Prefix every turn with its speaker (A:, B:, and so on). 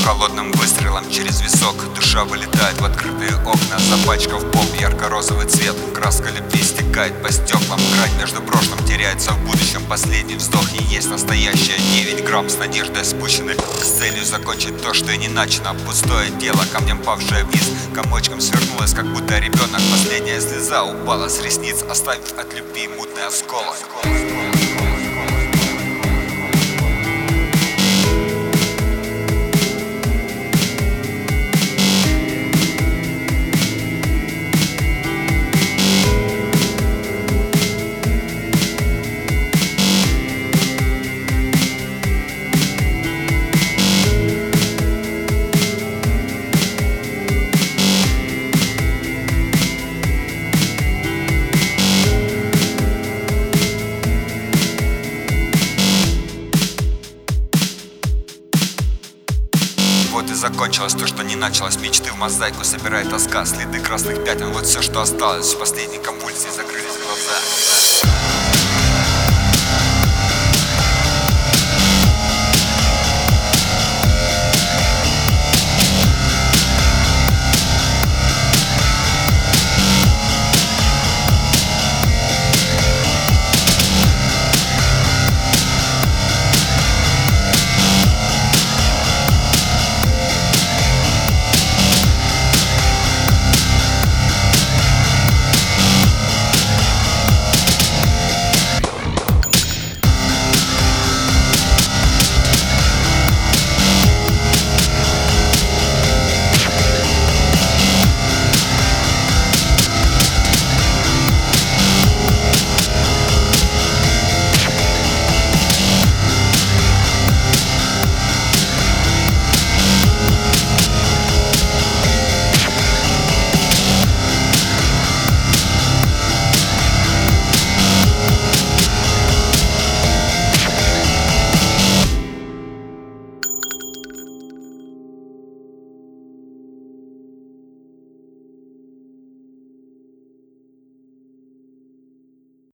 A: холодным выстрелом через висок. Душа вылетает в открытые окна, запачкав поп ярко-розовый цвет. Краска любви стекает по стеклам, грань между прошлым теряется в будущем. Последний вздох и есть настоящее. 9 грамм с надеждой спущены с целью закончить то, что и не начато. Пустое дело, камнем павшее вниз, комочком свернулось, как будто ребенок. Последняя слеза упала с ресниц, оставив от любви мутный осколок. Вот и закончилось то, что не началось. Мечты в мозаику собирает тоска, следы красных пятен. Вот все, что осталось. В последней конвульсии закрылись глаза.